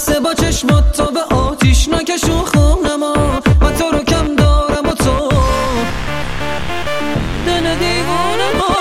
بسته با چشمات تا به آتیش نکشون خونما و تو رو کم دارم و تو دل دیوونما.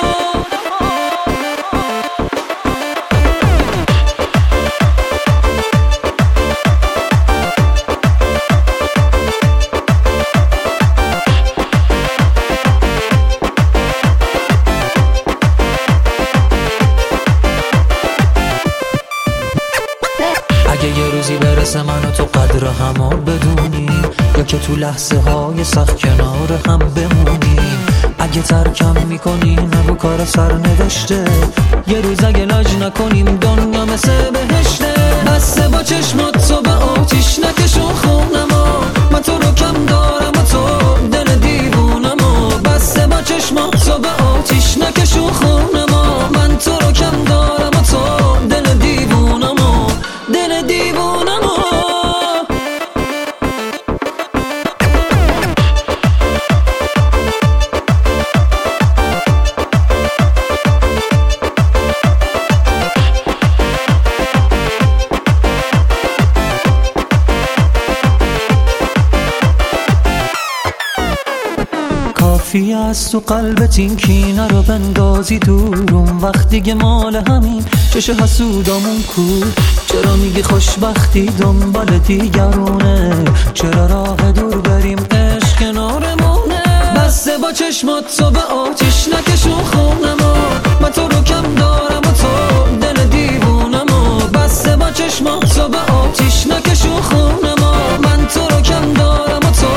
اگه یه روزی برسه من و تو قدر همو بدونیم، یا که تو لحظه های سخت کنار هم بمونیم. اگه ترکم میکنی نگو کار سرنوشته، یه روز اگه لاج نکنیم دنیا مثل بهشته. بسته با چشمات تو به آتیش نکشون خونما، من تو رو کم دارم و تو دل دیوونمو. بسته با چشمات تو به آتیش نکشون خونما، من تو رو کم دارم و تو دل دیوونمو، دل دیوونمو. کافی است تو قلبت این کینه رو بندازی دورم، وقتی که مال همین چش حسودامون کو. چرا میگی خوشبختی دنبال دیگرونه، چرا راه دور بریم عشق کنارمونه. بسته با چشمات تو به آتیش نکشون خونما، من تو رو کم دارم و تو دل دیوونمو. بسته با چشمات تو به آتیش نکشون خونما، من تو رو کم دارم و تو.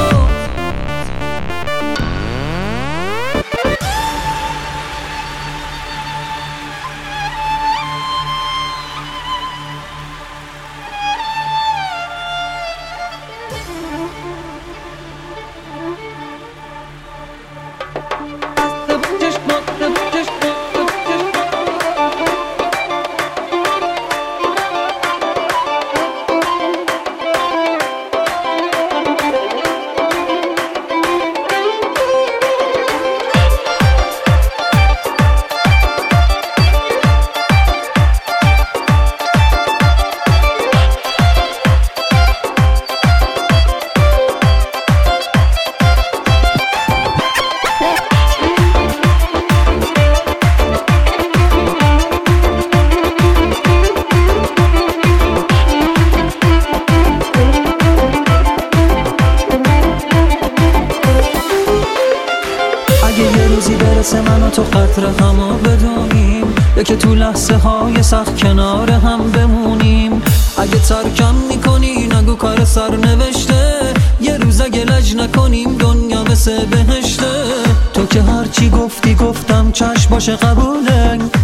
یه روزی برسه من و تو قدر همو بدونیم، یا که تو لحظه های سخت کنار هم بمونیم. اگه ترکم میکنی نگو کار سرنوشته، یه روز اگه لج نکنیم دنیا مثل بهشته. تو که هرچی گفتی گفتم چشم باشه قبوله،